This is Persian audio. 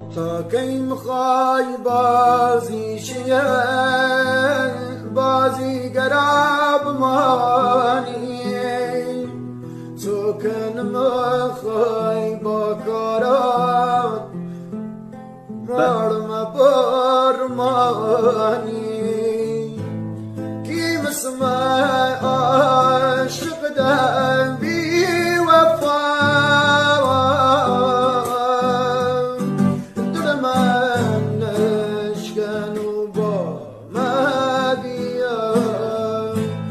تا کی مخوای بازی شیه بازی گراب مانی تو کن مخوای با کارات مرم برمانی کی مسمع عاشق دم